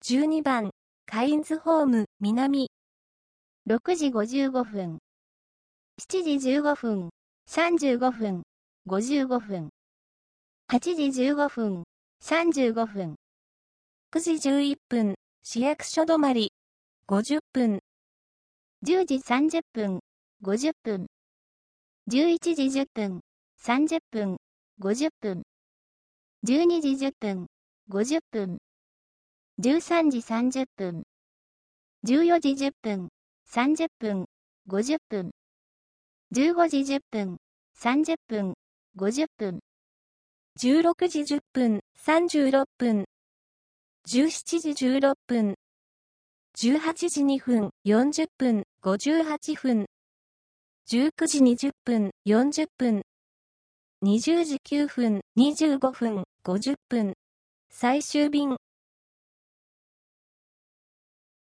12番、カインズホーム、南。 6時55分。7時15分、35分、55分。8時15分、35分。 9時11分、市役所止まり、50分。 10時30分、50分。11時10分、30分、50分。12時10分、50分。13時30分。14時10分、30分、50分。15時10分、30分、50分。 16時10分、36分。17時16分。18時2分、40分、58分。19時20分、40分。20時9分、25分、50分。最終便。